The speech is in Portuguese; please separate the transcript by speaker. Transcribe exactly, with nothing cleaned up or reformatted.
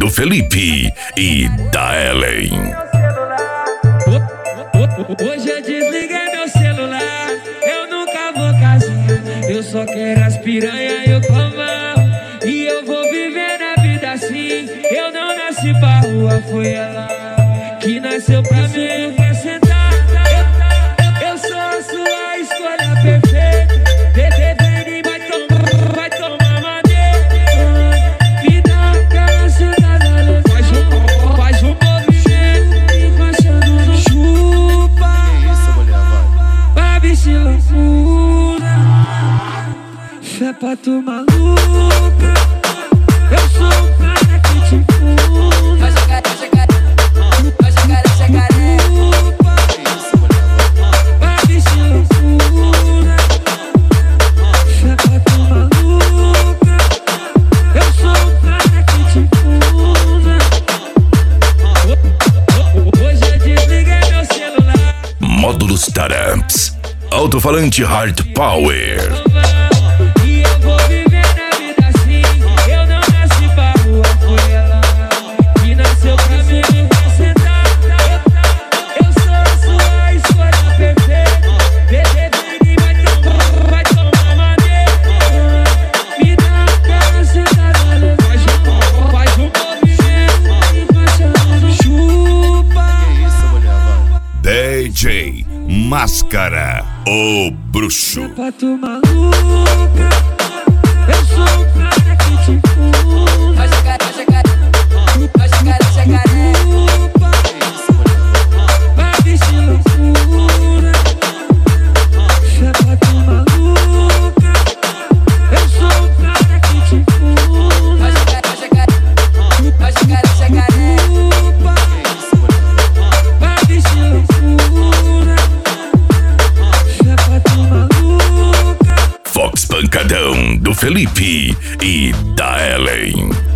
Speaker 1: do Felipe e da Ellen.
Speaker 2: Hoje eu desliguei meu celular, eu nunca vou casinha, eu só quero as piranha e o comão. E eu vou viver na vida assim, eu não nasci pra rua, foi ela que nasceu pra mim. Quer sentar, eu, eu sou a sua escolha perfeita. Bebê, vem e vai tomar, vai tomar madeira. Me dá aquela sentada, faz um, faz um movimento, encaixando no chupa.
Speaker 3: Que isso, mulher, vai.
Speaker 2: Pra bicho loucura, fé pra tu maluca. Eu sou o cara que te fura.
Speaker 4: Vai jogar, vai jogar, vai jogar, vai jogar.
Speaker 3: Que isso, mulher, vai.
Speaker 2: Pra bicho loucura, fé pra tu maluca. Eu sou o cara que te fura. Hoje eu desliguei meu celular.
Speaker 1: Módulos Taramps. Alto-falante Hard Power.
Speaker 2: E eu vou viver na vida assim, eu não nasci pra rua, foi ela que nasceu pra mim. Quer sentar, eu sou a sua escolha perfeita. Bebê, vem e vai tomar, vai tomar madeira. Me dá aquela sentada, faz um, faz um movimento, encaixando no chupa.
Speaker 3: Que isso, mulher, vai.
Speaker 1: D J Máscara, o bruxo.
Speaker 2: Pra tu maluca, eu sou o cara que te fura.
Speaker 4: Vai jogar, vai jogar, vai jogar, vai jogar.
Speaker 3: Que isso, mulher, vai.
Speaker 2: Pra bicho loucura, fé pra tu maluca. Eu sou o cara que te fura.
Speaker 4: Vai jogar, vai jogar, vai jogar, vai jogar.
Speaker 3: Que isso, mulher, vai.
Speaker 2: Pra bicho loucura, fé pra tu maluca.
Speaker 1: Fox Pancadão do Felipe e da Ellen.